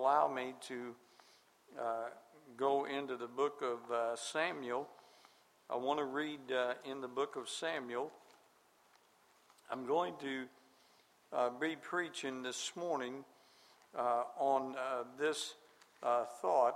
allow me to go into the book of Samuel, I want to read in the book of Samuel. I'm going to be preaching this morning on this thought: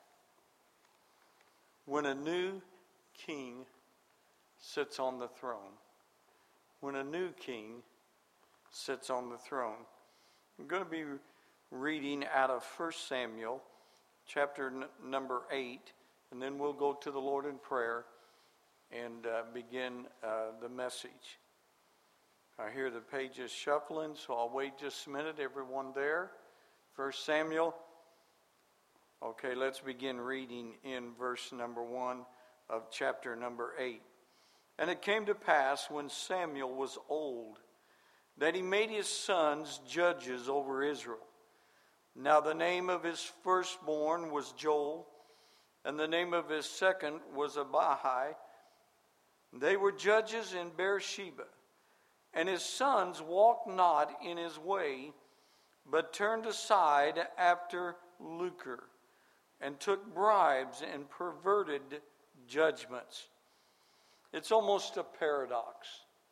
when a new king sits on the throne. When a new king sits on the throne. I'm going to be reading out of 1 Samuel chapter number 8, and then we'll go to the Lord in prayer and begin the message. I hear the pages shuffling, so I'll wait just a minute. Everyone there? 1 Samuel. Okay, let's begin reading in verse number 1 of chapter number 8. And it came to pass, when Samuel was old, that he made his sons judges over Israel. Now the name of his firstborn was Joel, and the name of his second was Abihai. They were judges in Beersheba. And his sons walked not in his way, but turned aside after lucre, and took bribes and perverted judgments. It's almost a paradox.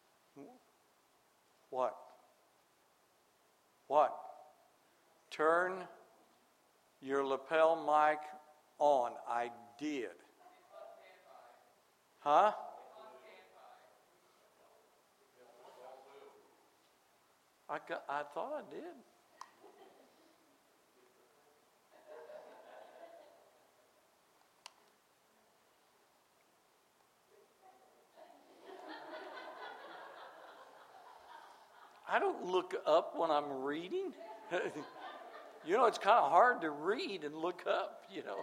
What? Turn your lapel mic on. I did. Huh? I thought I did. I don't look up when I'm reading. You know, it's kind of hard to read and look up, you know.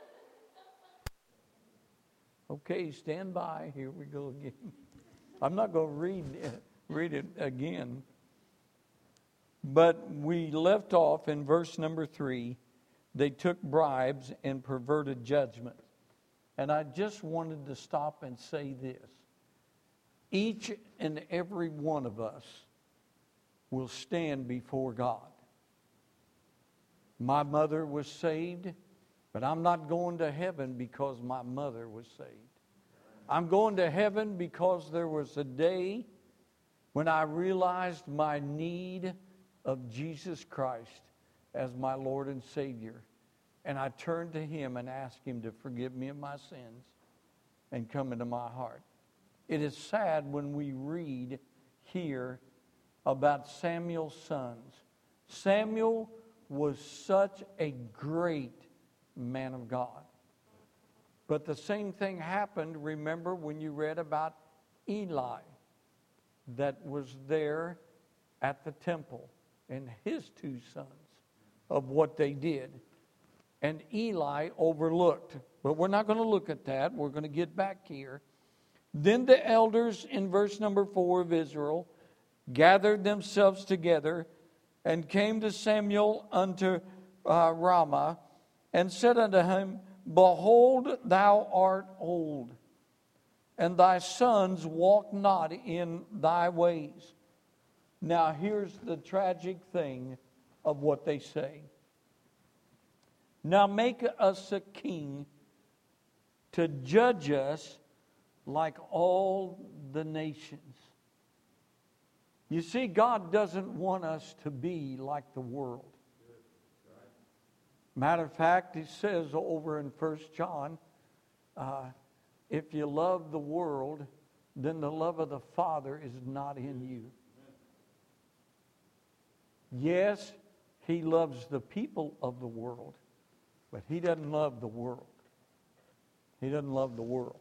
Okay, stand by. Here we go again. I'm not going to read it again. But we left off in verse number 3. They took bribes and perverted judgment. And I just wanted to stop and say this. Each and every one of us will stand before God. My mother was saved, but I'm not going to heaven because my mother was saved. I'm going to heaven because there was a day when I realized my need of Jesus Christ as my Lord and Savior. And I turned to Him and asked Him to forgive me of my sins and come into my heart. It is sad when we read here about Samuel's sons. Samuel was such a great man of God. But the same thing happened, remember, when you read about Eli that was there at the temple and his two sons of what they did. And Eli overlooked. But we're not going to look at that. We're going to get back here. Then the elders in verse number 4 of Israel gathered themselves together and came to Samuel unto Ramah and said unto him, Behold, thou art old, and thy sons walk not in thy ways. Now here's the tragic thing of what they say. Now make us a king to judge us like all the nations. You see, God doesn't want us to be like the world. Matter of fact, He says over in 1 John, if you love the world, then the love of the Father is not in you. Yes, He loves the people of the world, but He doesn't love the world. He doesn't love the world.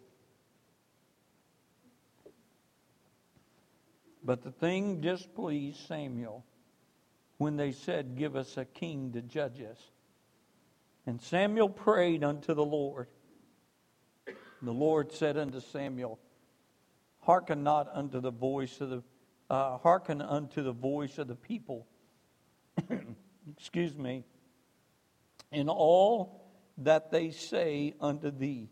But the thing displeased Samuel when they said, Give us a king to judge us. And Samuel prayed unto the Lord. The Lord said unto Samuel, Hearken not unto the voice of the hearken unto the voice of the people. Excuse me. In all that they say unto thee.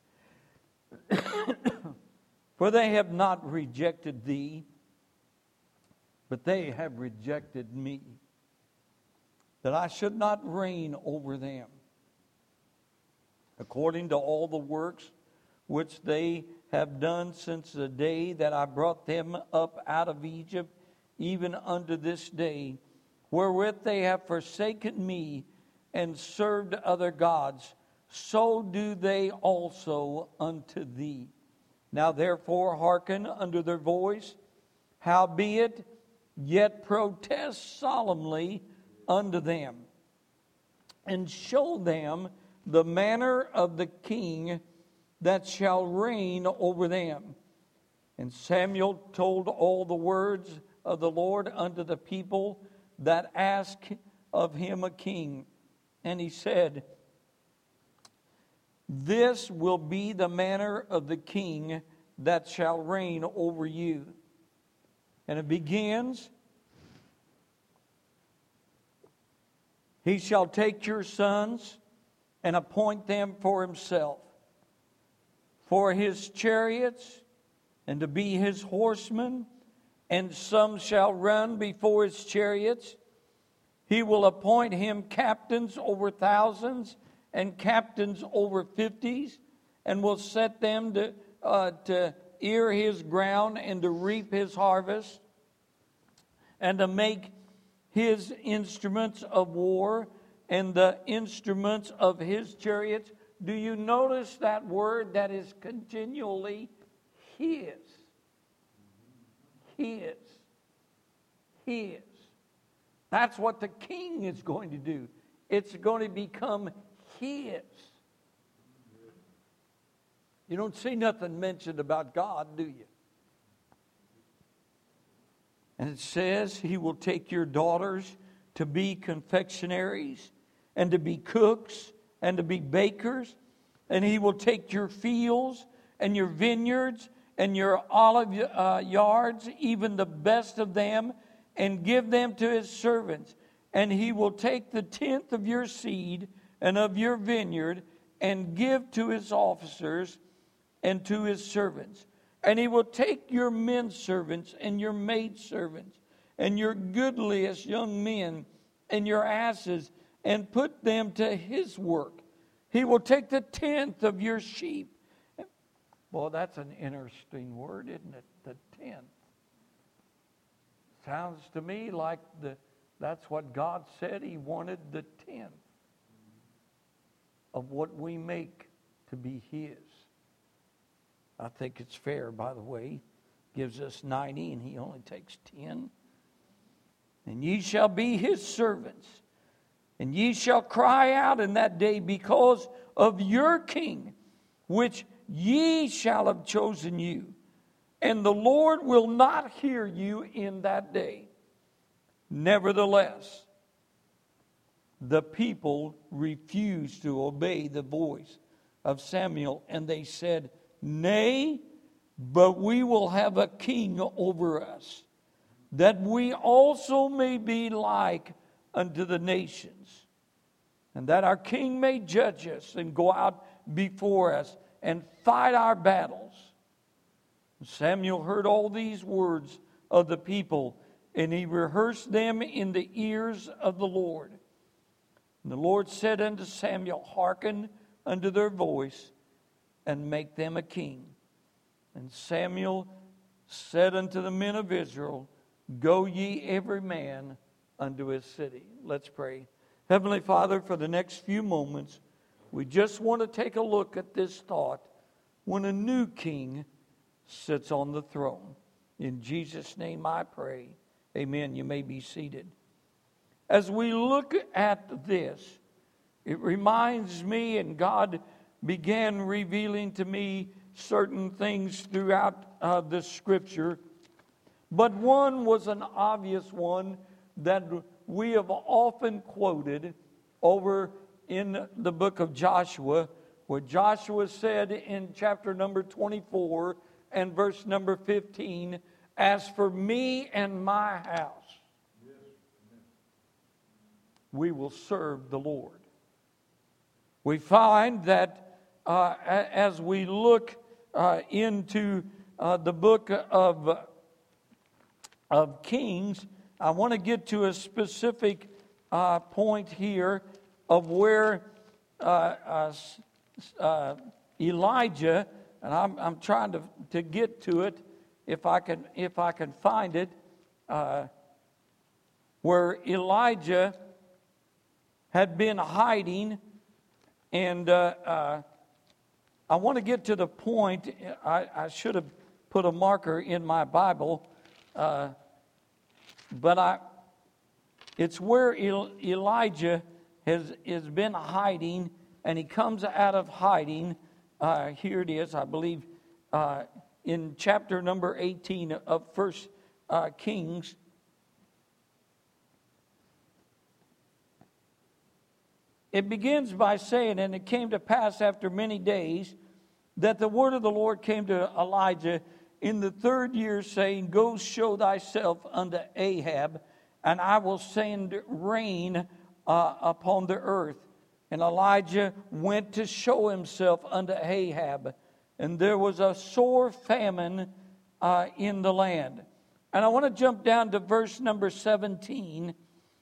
For they have not rejected thee, but they have rejected me, that I should not reign over them, according to all the works which they have done since the day that I brought them up out of Egypt, even unto this day, wherewith they have forsaken me and served other gods, so do they also unto thee. Now therefore hearken unto their voice, howbeit yet protest solemnly unto them, and show them the manner of the king that shall reign over them. And Samuel told all the words of the Lord unto the people that asked of him a king. And he said, this will be the manner of the king that shall reign over you. And it begins, he shall take your sons and appoint them for himself, for his chariots, and to be his horsemen, and some shall run before his chariots. He will appoint him captains over thousands and captains over 50s, and will set them to ear his ground and to reap his harvest, and to make his instruments of war and the instruments of his chariots. Do you notice that word that is continually his? His. His. That's what the king is going to do. It's going to become his. You don't see nothing mentioned about God, do you? And it says he will take your daughters to be confectionaries and to be cooks and to be bakers. And he will take your fields and your vineyards and your olive yards, even the best of them, and give them to his servants. And he will take the tenth of your seed and of your vineyard and give to his officers and to his servants. And he will take your men servants and your maid servants and your goodliest young men and your asses and put them to his work. He will take the tenth of your sheep. Well, that's an interesting word, isn't it? The tenth. Sounds to me like that's what God said. He wanted the tenth of what we make to be his. I think it's fair, by the way. Gives us 90 and he only takes 10. And ye shall be his servants. And ye shall cry out in that day because of your king, which ye shall have chosen you. And the Lord will not hear you in that day. Nevertheless, the people refused to obey the voice of Samuel, and they said, Nay, but we will have a king over us, that we also may be like unto the nations, and that our king may judge us and go out before us and fight our battles. Samuel heard all these words of the people, and he rehearsed them in the ears of the Lord. And the Lord said unto Samuel, Hearken unto their voice, and make them a king. And Samuel said unto the men of Israel, Go ye every man unto his city. Let's pray. Heavenly Father, for the next few moments, we just want to take a look at this thought when a new king sits on the throne. In Jesus' name I pray. Amen. You may be seated. As we look at this, it reminds me, and God began revealing to me certain things throughout the scripture. But one was an obvious one that we have often quoted over in the book of Joshua, where Joshua said in chapter number 24 and verse number 15, As for me and my house, we will serve the Lord. We find that as we look into the book of Kings, I want to get to a specific point here of where Elijah, and I'm trying to get to it if I can find it, where Elijah had been hiding, and I want to get to the point. I should have put a marker in my Bible, but it's where Elijah has been hiding, and he comes out of hiding. Here it is, I believe, in chapter number 18 of 1 Kings. It begins by saying, and it came to pass after many days that the word of the Lord came to Elijah in the 3rd year, saying, Go show thyself unto Ahab, and I will send rain upon the earth. And Elijah went to show himself unto Ahab, and there was a sore famine in the land. And I want to jump down to verse number 17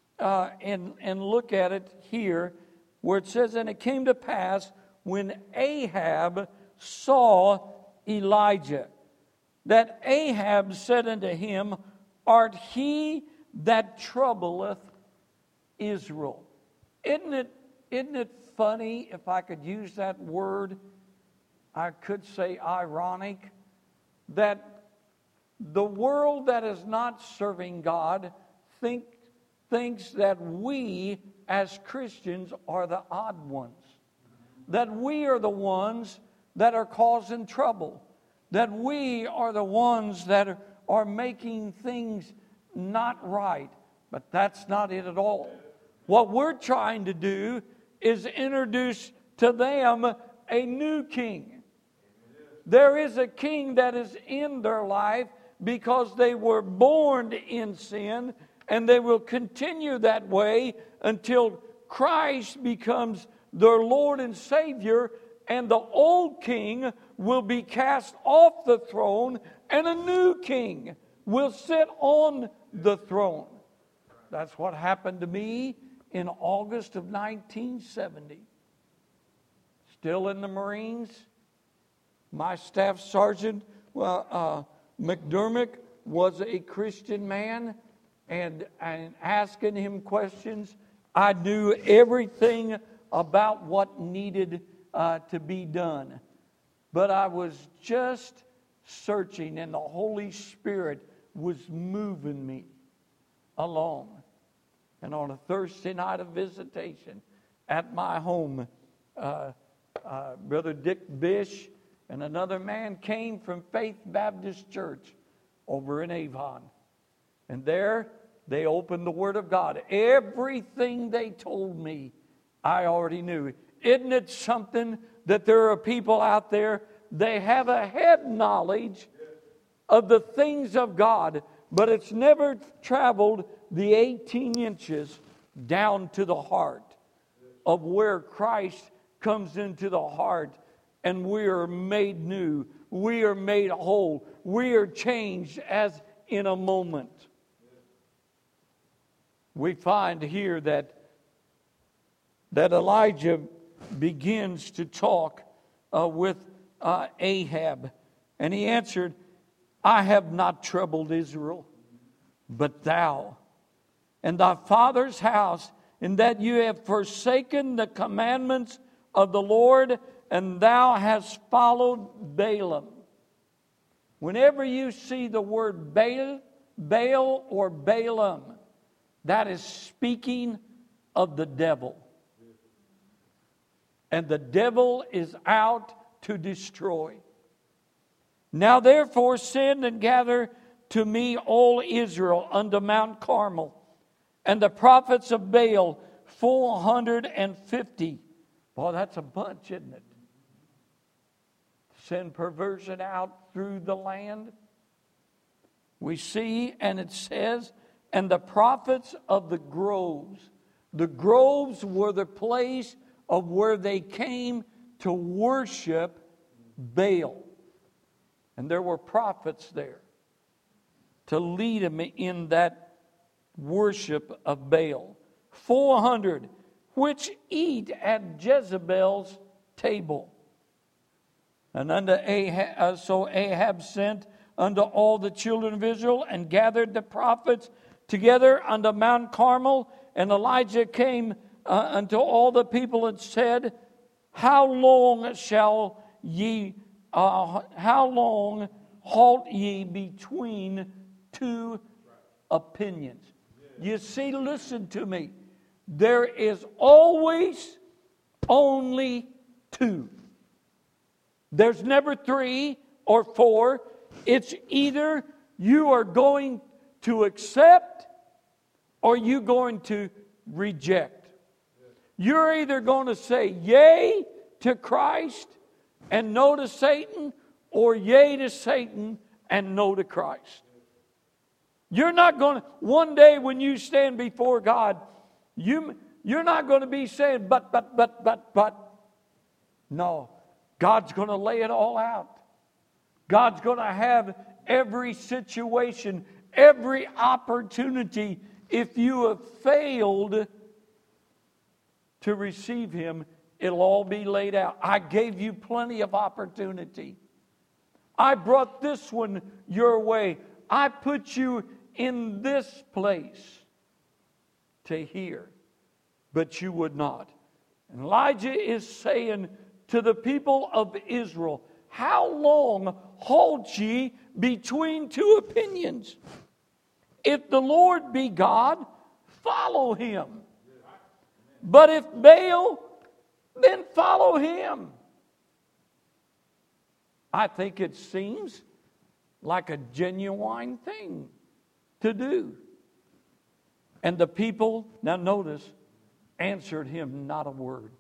and look at it here, where it says, And it came to pass when Ahab saw Elijah, that Ahab said unto him, Art he that troubleth Israel? Isn't it funny, if I could use that word, I could say ironic, that the world that is not serving God thinks that we as Christians are the odd ones, that we are the ones that are causing trouble, that we are the ones that are making things not right. But that's not it at all. What we're trying to do is introduce to them a new king. There is a king that is in their life because they were born in sin, and they will continue that way until Christ becomes their Lord and Savior, and the old king will be cast off the throne, and a new king will sit on the throne. That's what happened to me in August of 1970. Still in the Marines. My staff sergeant, McDermott, was a Christian man, and asking him questions, I knew everything about what needed to be done. But I was just searching, and the Holy Spirit was moving me along. And on a Thursday night of visitation at my home, Brother Dick Bish and another man came from Faith Baptist Church over in Avon. And there they opened the Word of God. Everything they told me, I already knew. Isn't it something that there are people out there, they have a head knowledge of the things of God, but it's never traveled the 18 inches down to the heart of where Christ comes into the heart, and we are made new. We are made whole. We are changed as in a moment. We find here that Elijah begins to talk with Ahab. And he answered, I have not troubled Israel, but thou, and thy father's house, in that you have forsaken the commandments of the Lord, and thou hast followed Balaam. Whenever you see the word Baal or Balaam, that is speaking of the devil. And the devil is out to destroy. Now therefore send and gather to me all Israel unto Mount Carmel, and the prophets of Baal 450. Boy, that's a bunch, isn't it? Send perversion out through the land. We see, and it says, and the prophets of the groves. The groves were the place of where they came to worship Baal. And there were prophets there to lead them in that worship of Baal. 400, which eat at Jezebel's table. And so Ahab sent unto all the children of Israel and gathered the prophets together unto Mount Carmel. And Elijah came unto all the people and said, How long halt ye between two opinions? You see, listen to me. There is always only two. There's never 3 or 4. It's either you are going to accept or you're going to reject. You're either going to say yea to Christ and no to Satan, or yea to Satan and no to Christ. You're not going to, one day when you stand before God, you're not going to be saying, but. No, God's going to lay it all out. God's going to have every situation, every opportunity. If you have failed to receive Him, it'll all be laid out. I gave you plenty of opportunity. I brought this one your way. I put you in this place to hear, but you would not. And Elijah is saying to the people of Israel, how long halt ye between two opinions? If the Lord be God, follow Him. But if Baal, then follow him. I think it seems like a genuine thing to do. And the people, now notice, answered him not a word.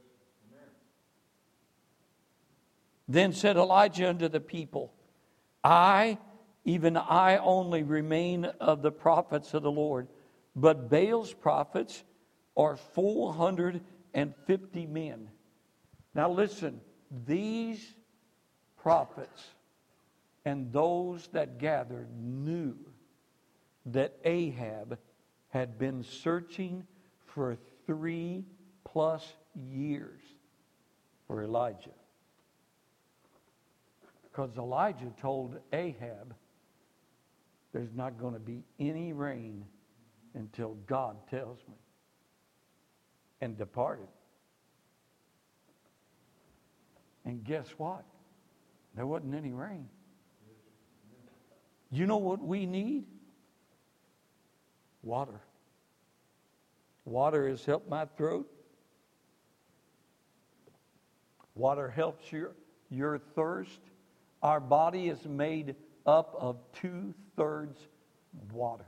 Then said Elijah unto the people, even I only remain of the prophets of the Lord, but Baal's prophets are 450 men. Now listen, these prophets and those that gathered knew that Ahab had been searching for 3+ years for Elijah. Because Elijah told Ahab, there's not going to be any rain until God tells me. And departed. And guess what? There wasn't any rain. You know what we need? Water. Water has helped my throat. Water helps your thirst. Our body is made up of 2/3 water.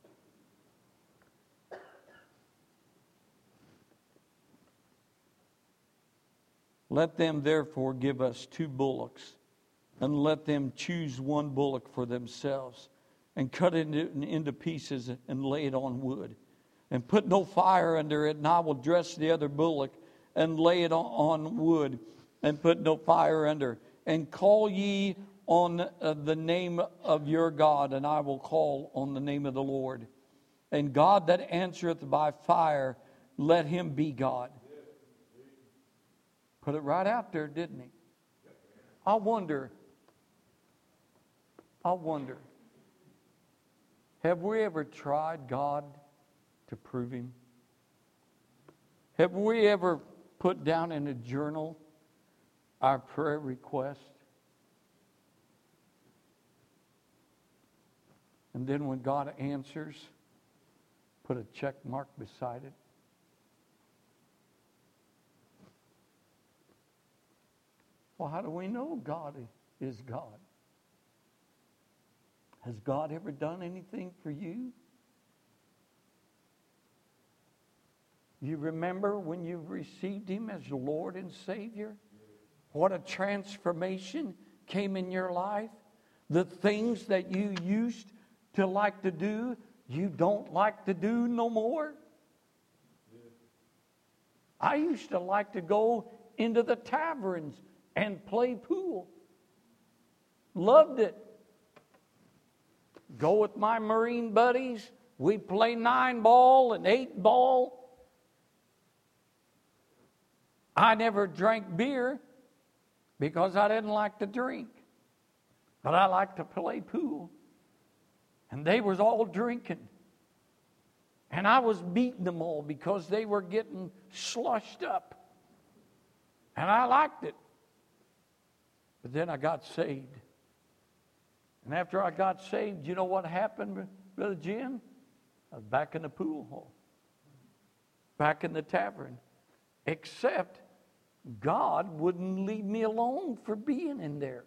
Let them therefore give us 2 bullocks, and let them choose 1 bullock for themselves, and cut it into pieces and lay it on wood. And put no fire under it, and I will dress the other bullock and lay it on wood, and put no fire under. And call ye on the name of your God, and I will call on the name of the Lord. And God that answereth by fire, let him be God. Put it right out there, didn't he? I wonder, have we ever tried God to prove Him? Have we ever put down in a journal our prayer request? And then when God answers, put a check mark beside it? Well, how do we know God is God? Has God ever done anything for you? You remember when you received Him as your Lord and Savior? What a transformation came in your life. The things that you used to like to do, you don't like to do no more. I used to like to go into the taverns and play pool. Loved it. Go with my Marine buddies. We'd play 9-ball and 8-ball. I never drank beer because I didn't like to drink. But I liked to play pool. And they was all drinking. And I was beating them all because they were getting slushed up. And I liked it. But then I got saved. And after I got saved, you know what happened, Brother Jim? I was back in the pool hall. Back in the tavern. Except God wouldn't leave me alone for being in there.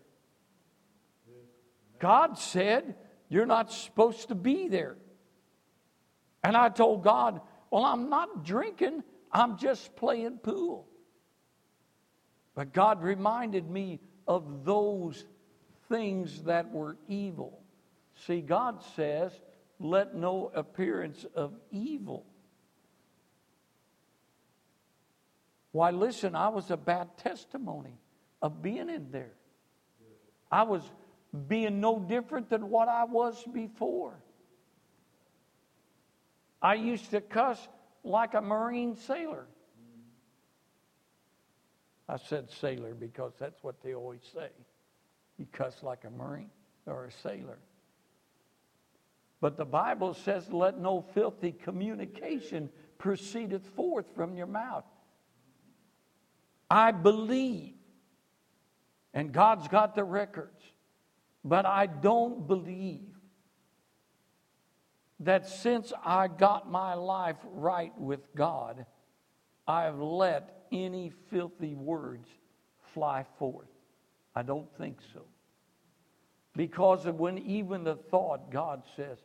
God said, you're not supposed to be there. And I told God, well, I'm not drinking. I'm just playing pool. But God reminded me of those things that were evil. See, God says, let no appearance of evil. Why, listen, I was a bad testimony of being in there. I was being no different than what I was before. I used to cuss like a Marine sailor. I said sailor because that's what they always say. You cuss like a Marine or a sailor. But the Bible says, let no filthy communication proceedeth forth from your mouth. I believe, and God's got the records, but I don't believe that since I got my life right with God, I've let any filthy words fly forth. I don't think so. Because of when even the thought, God says,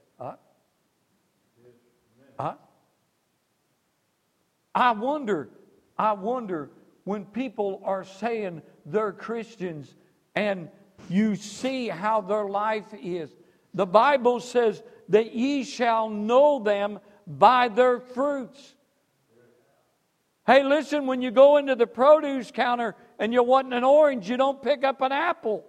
I wonder when people are saying they're Christians and you see how their life is. The Bible says that ye shall know them by their fruits. Hey, listen, when you go into the produce counter and you're wanting an orange, you don't pick up an apple.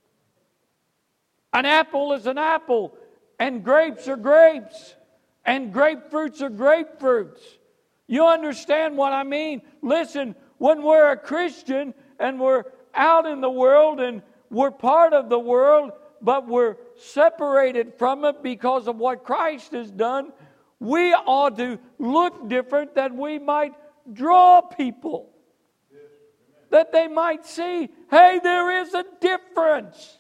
An apple is an apple, and grapes are grapes, and grapefruits are grapefruits. You understand what I mean? Listen, when we're a Christian and we're out in the world and we're part of the world, but we're separated from it because of what Christ has done, we ought to look different that we might draw people. That they might see, hey, there is a difference.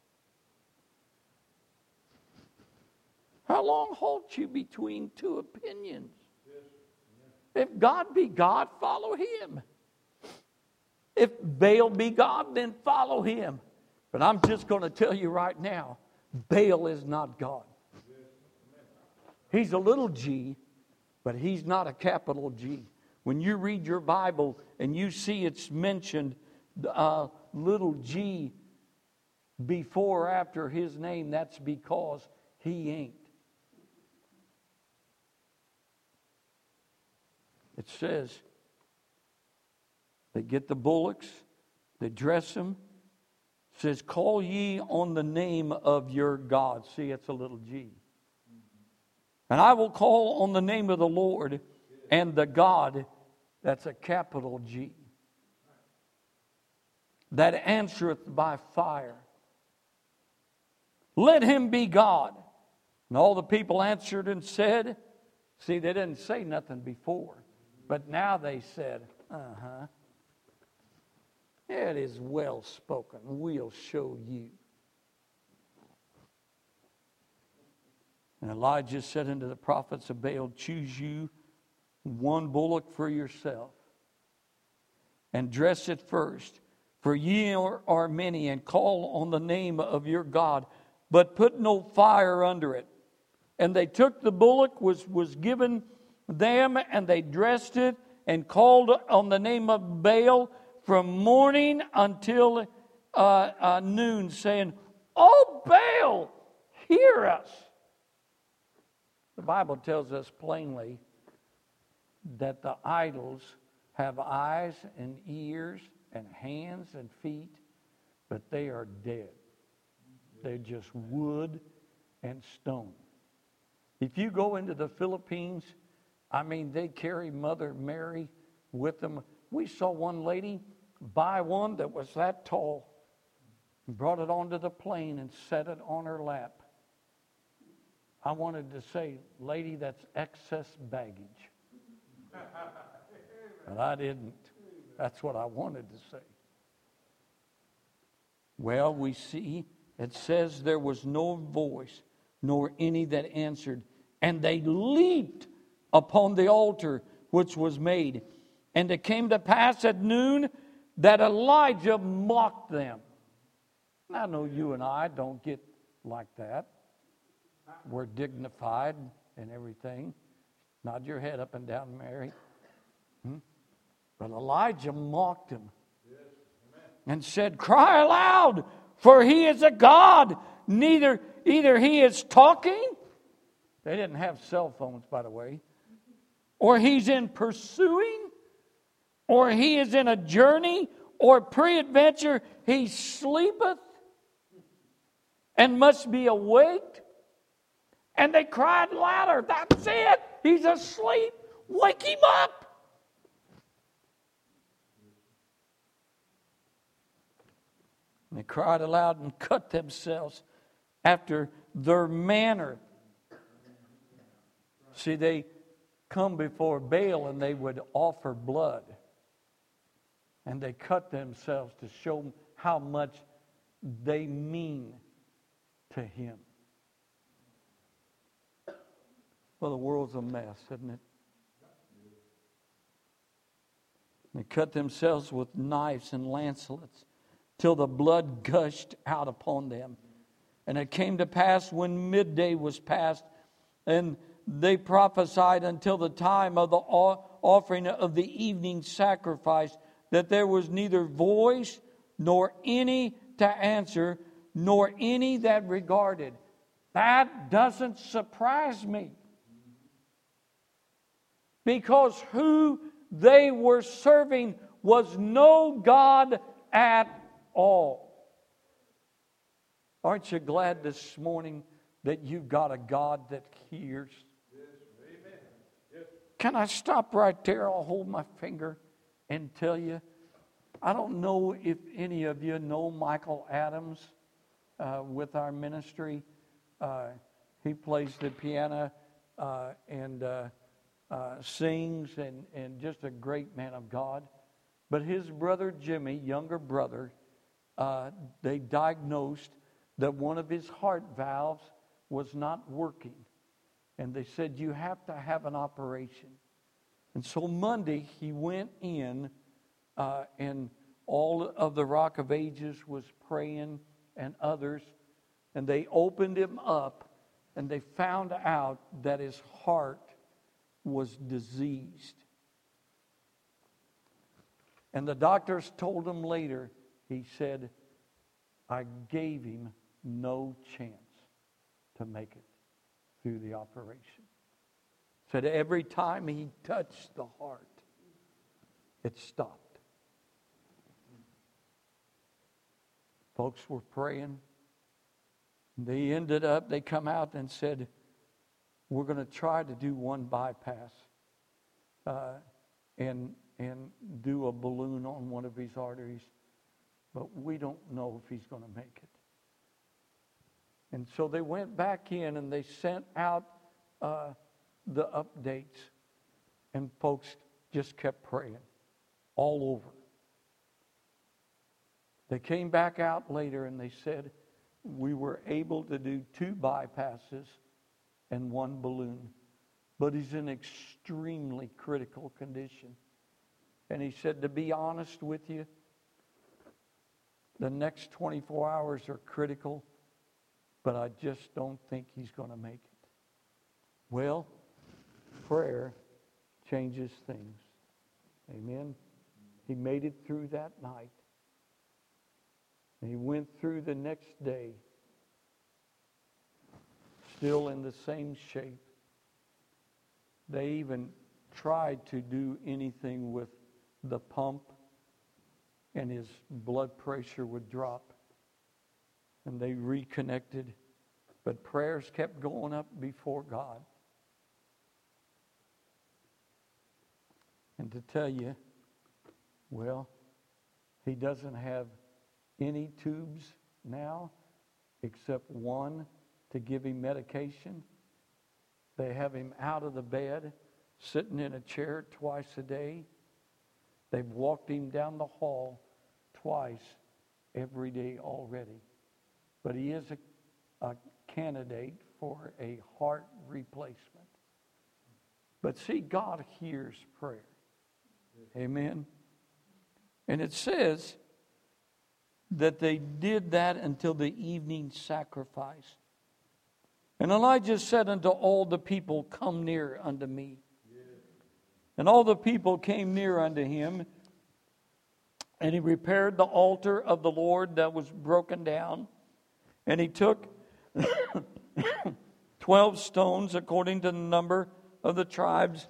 How long halt you between two opinions? If God be God, follow Him. If Baal be God, then follow him. But I'm just going to tell you right now, Baal is not God. He's a little g, but he's not a capital G. When you read your Bible and you see it's mentioned little g before or after his name, that's because he ain't. It says, they get the bullocks, they dress them. It says, call ye on the name of your God. See, it's a little g. And I will call on the name of the Lord and the God, that's a capital G, that answereth by fire. Let him be God. And all the people answered and said, see, they didn't say nothing before, but now they said, it is well spoken. We'll show you. And Elijah said unto the prophets of Baal, choose you one bullock for yourself, and dress it first. For ye are many, and call on the name of your God, but put no fire under it. And they took the bullock, was given them, and they dressed it, and called on the name of Baal from morning until noon, saying, "O Baal, hear us." The Bible tells us plainly that the idols have eyes and ears and hands and feet, but they are dead. They're just wood and stone. If you go into the Philippines, I mean, they carry Mother Mary with them We saw one lady buy one that was that tall and brought it onto the plane and set it on her lap. I wanted to say, lady, that's excess baggage. But I didn't. That's what I wanted to say. Well, we see it says there was no voice, nor any that answered. And they leaped upon the altar which was made. And it came to pass at noon that Elijah mocked them. I know you and I don't get like that. We're dignified and everything. Nod your head up and down, Mary. But Elijah mocked him and said, cry aloud, for he is a God. Either he is talking. They didn't have cell phones, by the way. Or he's in pursuing. Or he is in a journey. Or peradventure he sleepeth and must be awaked. And they cried louder. That's it. He's asleep. Wake him up. And they cried aloud and cut themselves after their manner. See, they come before Baal and they would offer blood. And they cut themselves to show how much they mean to him. Well, the world's a mess, isn't it? They cut themselves with knives and lancelets till the blood gushed out upon them. And it came to pass when midday was past, and they prophesied until the time of the offering of the evening sacrifice, that there was neither voice nor any to answer, nor any that regarded. That doesn't surprise me. Because who they were serving was no God at all. Aren't you glad this morning that you've got a God that hears? Can I stop right there? I'll hold my finger and tell you. I don't know if any of you know Michael Adams with our ministry. He plays the piano and sings and just a great man of God. But his brother Jimmy, younger brother, they diagnosed that one of his heart valves was not working. And they said, you have to have an operation. And so Monday he went in and all of the Rock of Ages was praying and others. And they opened him up and they found out that his heart was diseased. And the doctors told him later, he said, I gave him no chance to make it through the operation. Said every time he touched the heart, it stopped. Folks were praying. They come out and said, we're going to try to do one bypass and do a balloon on one of his arteries, but we don't know if he's going to make it. And so they went back in and they sent out the updates, and folks just kept praying all over. They came back out later and they said, we were able to do 2 bypasses and 1 balloon, but he's in extremely critical condition. And he said, to be honest with you, the next 24 hours are critical, but I just don't think he's going to make it. Well, prayer changes things. Amen. He made it through that night. And he went through the next day, still in the same shape. They even tried to do anything with the pump, and his blood pressure would drop. And they reconnected, but prayers kept going up before God. And to tell you, Well, he doesn't have any tubes now except one to give him medication. They have him out of the bed, sitting in a chair twice a day. They've walked him down the hall twice every day already. But he is a candidate for a heart replacement. But see, God hears prayer. Amen. And it says that they did that until the evening sacrifice. And Elijah said unto all the people, Come near unto me. And all the people came near unto him. And he repaired the altar of the Lord that was broken down. And he took 12 stones according to the number of the tribes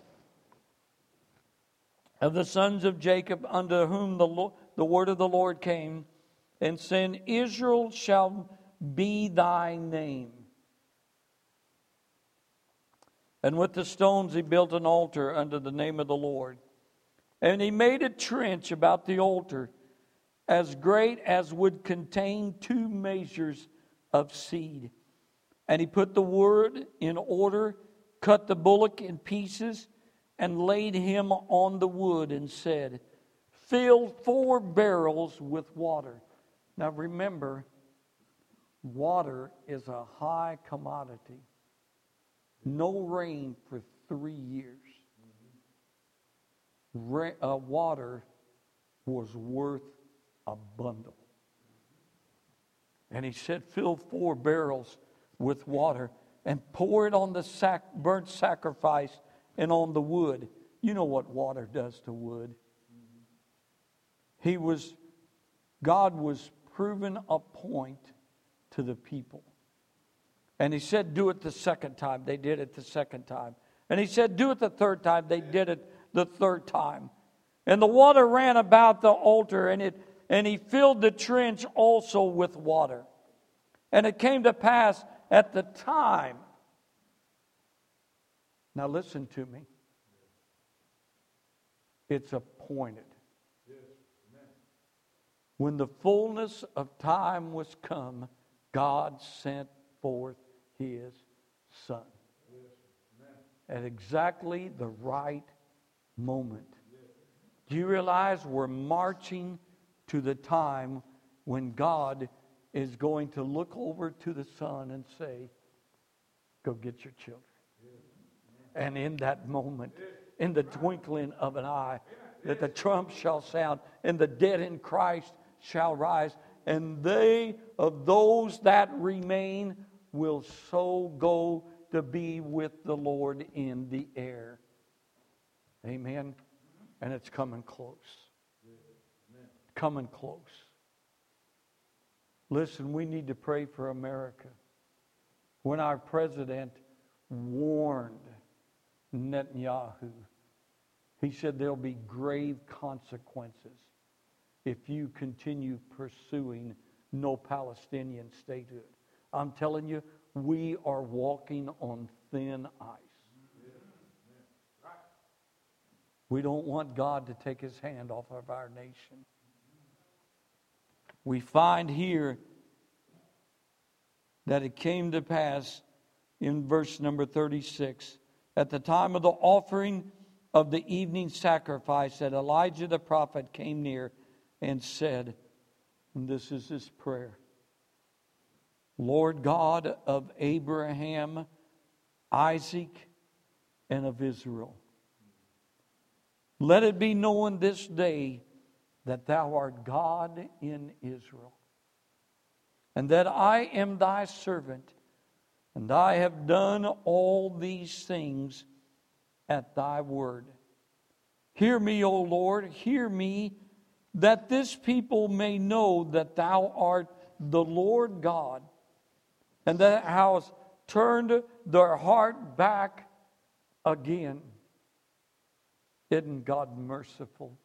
of the sons of Jacob, unto whom the word of the Lord came, and saying, Israel shall be thy name. And with the stones he built an altar unto the name of the Lord. And he made a trench about the altar, as great as would contain 2 measures of seed. And he put the wood in order, cut the bullock in pieces, and laid him on the wood, and said, Fill 4 barrels with water. Now remember, water is a high commodity. No rain for 3 years. Water was worth a bundle. And he said, Fill 4 barrels with water and pour it on the burnt sacrifice and on the wood. You know what water does to wood. God was proving a point to the people. And he said, do it the second time. They did it the second time. And he said, do it the third time. They did it the third time. And the water ran about the altar, and he filled the trench also with water. And it came to pass at the time. Now listen to me. It's appointed. When the fullness of time was come, God sent forth his Son. At exactly the right moment. Do you realize we're marching to the time when God is going to look over to the Son and say, go get your children. And in that moment, in the twinkling of an eye, that the trump shall sound, and the dead in Christ shall rise, and they of those that remain will so go to be with the Lord in the air. Amen. And it's coming close. Coming close. Listen, we need to pray for America. When our president warned Netanyahu, he said there'll be grave consequences if you continue pursuing no Palestinian statehood. I'm telling you, we are walking on thin ice. We don't want God to take his hand off of our nation. We find here that it came to pass in verse number 36, at the time of the offering of the evening sacrifice, that Elijah the prophet came near and said, and this is his prayer, Lord God of Abraham, Isaac, and of Israel, let it be known this day that thou art God in Israel, and that I am thy servant, and I have done all these things at thy word. Hear me, O Lord, hear me, that this people may know that thou art the Lord God, and that thou hast turned their heart back again. Isn't God merciful?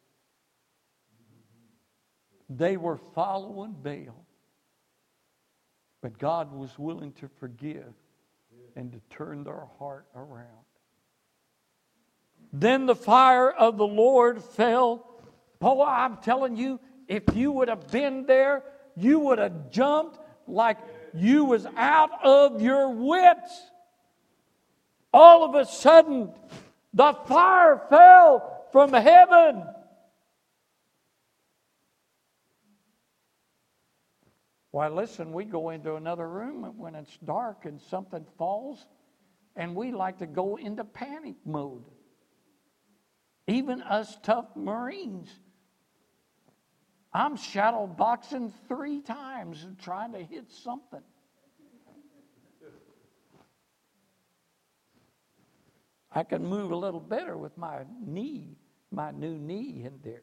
They were following Baal, but God was willing to forgive and to turn their heart around. Then the fire of the Lord fell Boy, I'm telling you, if you would have been there, you would have jumped like you was out of your wits. All of a sudden, the fire fell from heaven. Why, listen, we go into another room when it's dark and something falls, and we like to go into panic mode. Even us tough Marines. I'm shadow boxing 3 times and trying to hit something. I can move a little better with my knee, my new knee in there.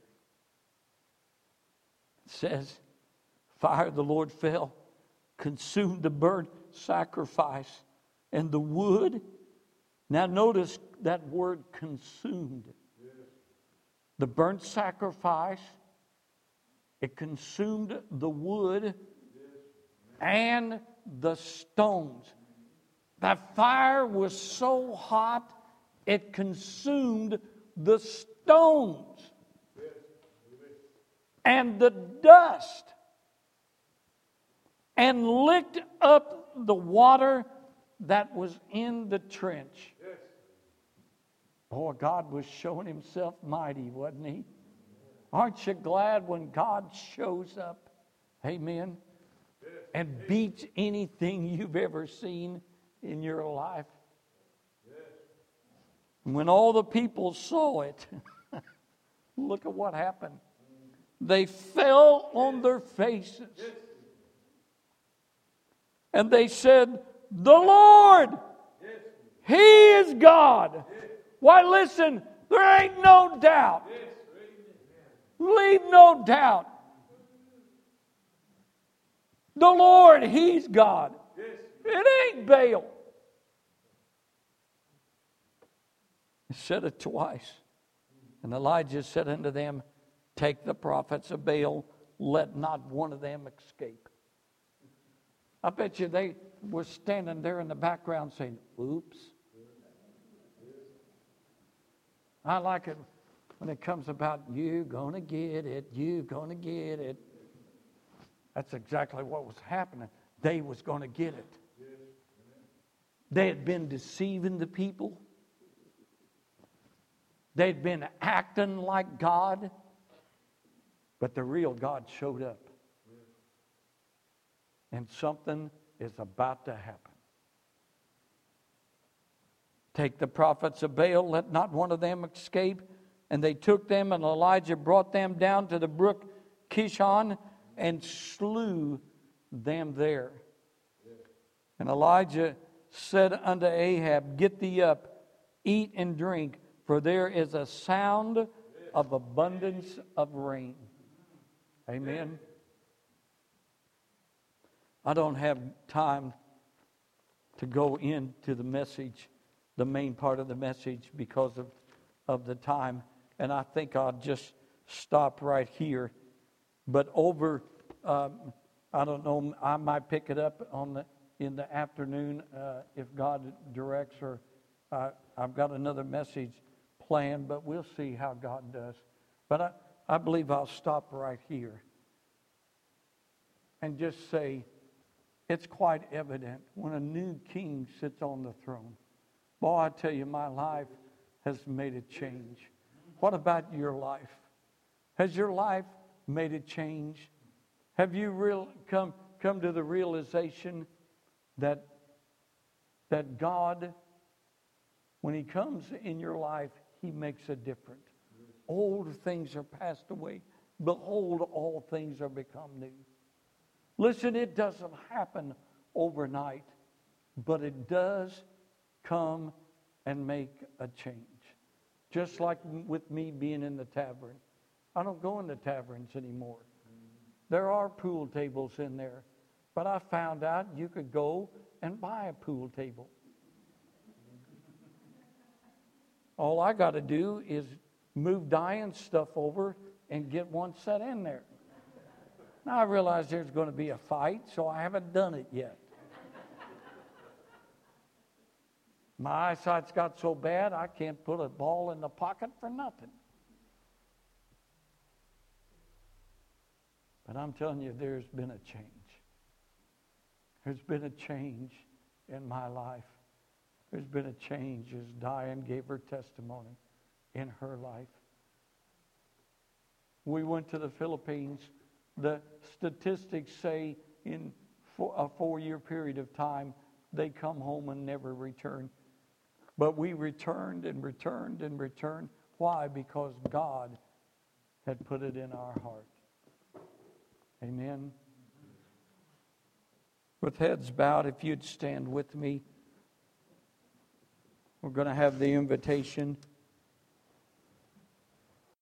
It says, fire of the Lord fell, consumed the burnt sacrifice and the wood. Now notice that word consumed. The burnt sacrifice, it consumed the wood and the stones. That fire was so hot, it consumed the stones and the dust and licked up the water that was in the trench. Boy, God was showing himself mighty, wasn't he? Aren't you glad when God shows up? Amen. And beats anything you've ever seen in your life. When all the people saw it, look at what happened. They fell on their faces. And they said, the Lord, He is God. Why, listen, there ain't no doubt. Leave no doubt. The Lord, He's God. It ain't Baal. He said it twice. And Elijah said unto them, take the prophets of Baal, let not one of them escape. I bet you they were standing there in the background saying, oops. I like it when it comes about, you gonna get it, you gonna get it. That's exactly what was happening. They was gonna get it. They had been deceiving the people. They'd been acting like God, but the real God showed up. And something is about to happen. Take the prophets of Baal, let not one of them escape. And they took them, and Elijah brought them down to the brook Kishon and slew them there. And Elijah said unto Ahab, get thee up, eat and drink, for there is a sound of abundance of rain. Amen. I don't have time to go into the message, the main part of the message, because of the time. And I think I'll just stop right here. But over, I don't know, I might pick it up in the afternoon if God directs, or I've got another message planned, but we'll see how God does. But I believe I'll stop right here and just say, it's quite evident when a new king sits on the throne. Boy, I tell you, my life has made a change. What about your life? Has your life made a change? Have you come to the realization that God, when He comes in your life, He makes a difference? Old things are passed away. Behold, all things are become new. Listen, it doesn't happen overnight, but it does come and make a change. Just like with me being in the tavern. I don't go in the taverns anymore. There are pool tables in there, but I found out you could go and buy a pool table. All I got to do is move Diane's stuff over and get one set in there. Now I realize there's going to be a fight, so I haven't done it yet. My eyesight's got so bad I can't put a ball in the pocket for nothing. But I'm telling you, there's been a change. There's been a change in my life. There's been a change as Diane gave her testimony in her life. We went to the Philippines. The statistics say in a 4-year period of time, they come home and never return. But we returned and returned and returned. Why? Because God had put it in our heart. Amen. With heads bowed, if you'd stand with me. We're going to have the invitation.